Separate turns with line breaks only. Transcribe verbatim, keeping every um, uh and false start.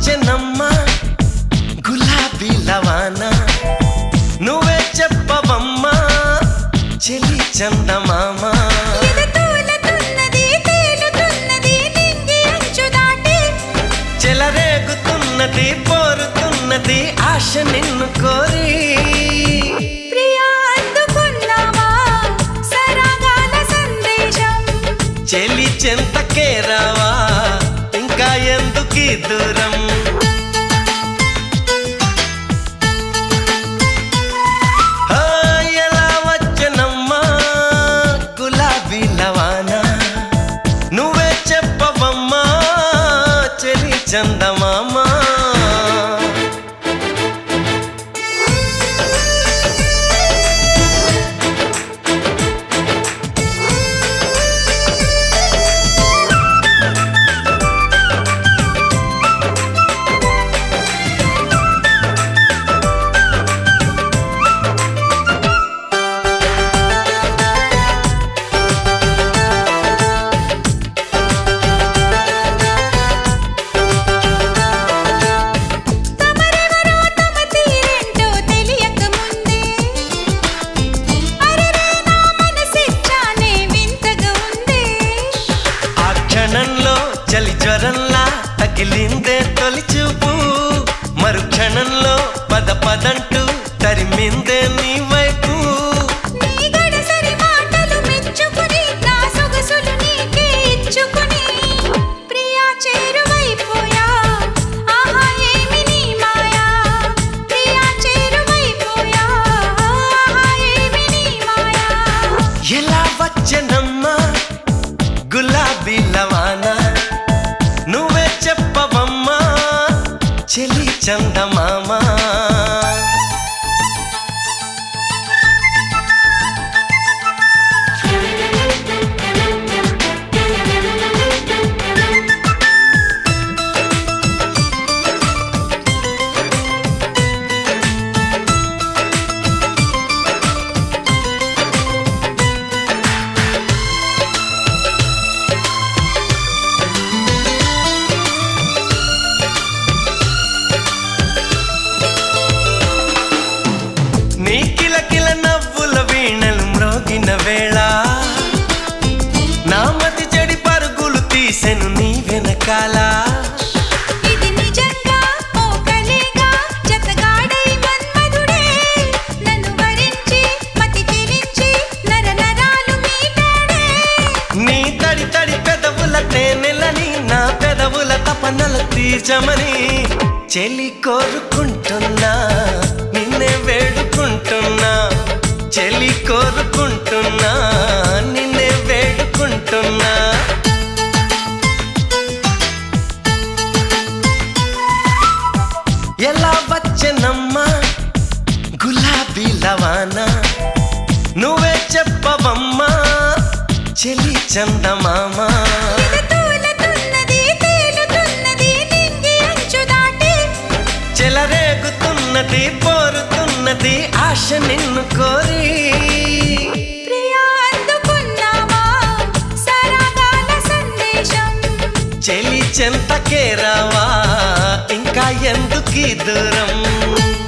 వచ్చెనమ్మా గులాబీ లవానా నువ్వే చెప్పవమ్మా చెలి చందమామ చెలరేగుతున్నది పోరుతున్నది ఆశ నిన్ను కోరి
ప్రియా అందుకున్నావా సరాగాల సందేశం
చెలి చెంతకే రావా ఇంకా ఎందుకీ దూరం ఎలా వచ్చెనమ్మా గులాబీ లవానా నువ్వే చెప్పవమ్మా చెలి చందమామ చలి జ్వరంలా తగిలిందే తొలి చూపు మరుక్షణంలో పద పదంటూ తరిమిందే నీ వైపు ఎలా వచ్చెనమ్మా గులాబీ లవానా నువ్వే చెప్పవమ్మా చెలి చందమామ నీ కిలకిల నవ్వుల వీణలు మ్రోగిన వేళ నా మతి చెడి పరుగులు తీసెను నీ వెనకాల
ఇది నిజంగా ఓ కలేగా జతగాడై మన్మధుడే నన్ను వరించి మతి చెలించి నర నరాలు మీటాడే
నీ తడి తడి పెదవుల తేనెలని నా పెదవుల తపనల తీర్చమని చెలి కోరుకుంటున్నా నిన్నే వేడుకుంటున్నా చెలి కోరుకుంటున్నా నిన్నే వేడుకుంటున్నా ఎలా వచ్చెనమ్మా గులాబీ లవానా నువ్వే చెప్పవమ్మా చెలి చందమామ చెలరేగుతున్నది పోరుతున్నది ఆశ నిన్ను కోరి
ప్రియా అందుకున్నావా సరాగాల సందేశం
చెలి చెంతకే రావా ఇంకా ఎందుకీ దూరం